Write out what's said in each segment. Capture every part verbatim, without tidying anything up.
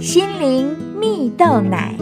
心灵蜜豆奶。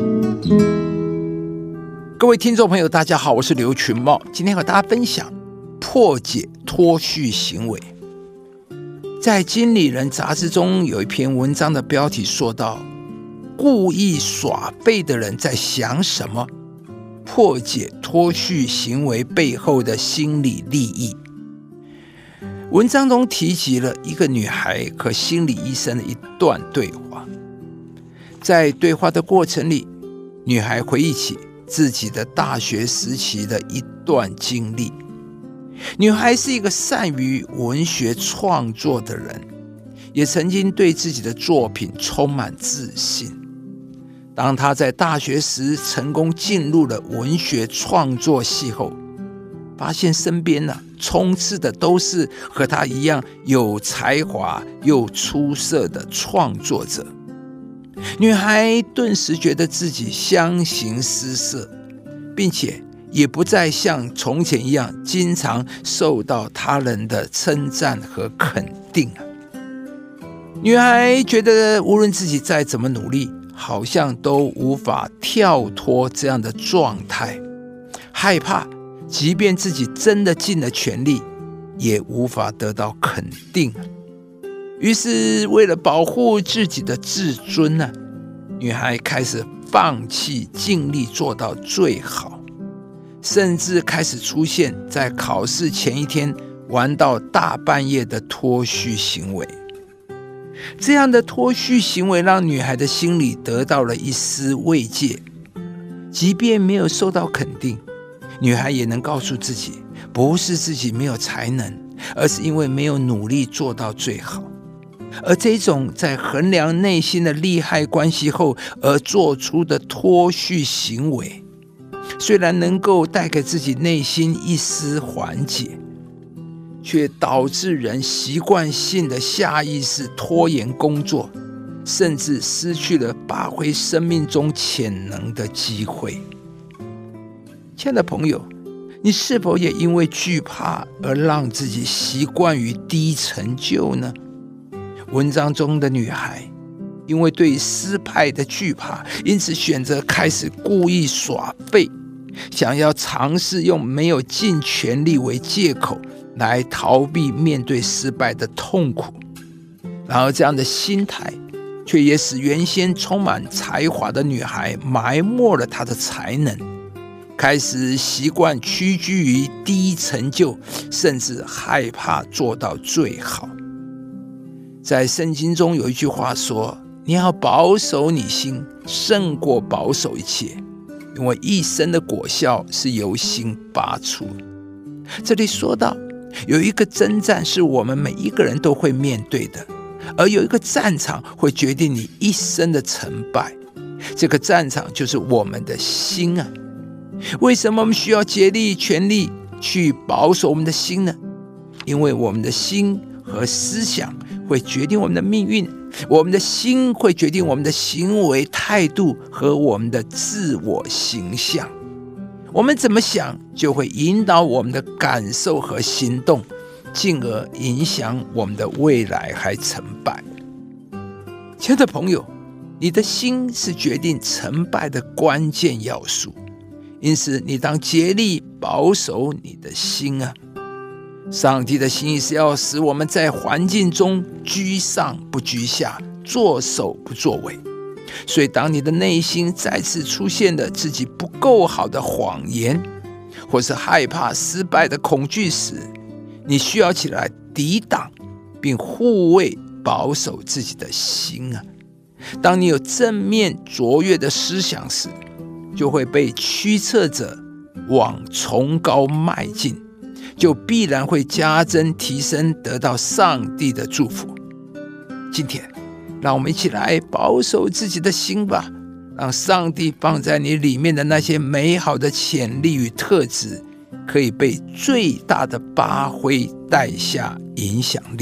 各位听众朋友大家好，我是刘群茂，今天和大家分享破解脱序行为。在经理人杂志中有一篇文章的标题说到，故意耍废的人在想什么？破解脱序行为背后的心理利益。文章中提及了一个女孩和心理医生的一段对话。在对话的过程里，女孩回忆起自己的大学时期的一段经历。女孩是一个善于文学创作的人，也曾经对自己的作品充满自信。当她在大学时成功进入了文学创作系后，发现身边呢、啊、充斥的都是和她一样有才华又出色的创作者。女孩顿时觉得自己相形失色，并且也不再像从前一样经常受到他人的称赞和肯定。女孩觉得无论自己再怎么努力，好像都无法跳脱这样的状态，害怕即便自己真的尽了全力，也无法得到肯定。于是为了保护自己的自尊呢，女孩开始放弃尽力做到最好，甚至开始出现在考试前一天玩到大半夜的脱序行为。这样的脱序行为让女孩的心里得到了一丝慰藉，即便没有受到肯定，女孩也能告诉自己，不是自己没有才能，而是因为没有努力做到最好。而这种在衡量内心的利害关系后而做出的脱序行为，虽然能够带给自己内心一丝缓解，却导致人习惯性的下意识拖延工作，甚至失去了发挥生命中潜能的机会。亲爱的朋友，你是否也因为惧怕而让自己习惯于低成就呢？文章中的女孩因为对失败的惧怕，因此选择开始故意耍废，想要尝试用没有尽全力为借口来逃避面对失败的痛苦。然而这样的心态却也使原先充满才华的女孩埋没了她的才能，开始习惯屈居于低成就，甚至害怕做到最好。在圣经中有一句话说，你要保守你心胜过保守一切，因为一生的果效是由心发出。这里说到有一个征战是我们每一个人都会面对的，而有一个战场会决定你一生的成败，这个战场就是我们的心啊。为什么我们需要竭力全力去保守我们的心呢？因为我们的心和思想会决定我们的命运，我们的心会决定我们的行为态度和我们的自我形象。我们怎么想，就会引导我们的感受和行动，进而影响我们的未来和成败。亲爱的朋友，你的心是决定成败的关键要素，因此你当竭力保守你的心啊。上帝的心意是要使我们在环境中居上不居下，作首不作尾。所以当你的内心再次出现了自己不够好的谎言，或是害怕失败的恐惧时，你需要起来抵挡并护卫保守自己的心啊。当你有正面卓越的思想时，就会被驱策着往崇高迈进，就必然会加增提升，得到上帝的祝福。今天让我们一起来保守自己的心吧，让上帝放在你里面的那些美好的潜力与特质，可以被最大的发挥，带下影响力。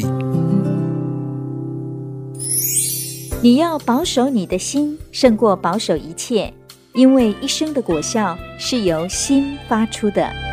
你要保守你的心，胜过保守一切，因为一生的果效是由心发出的。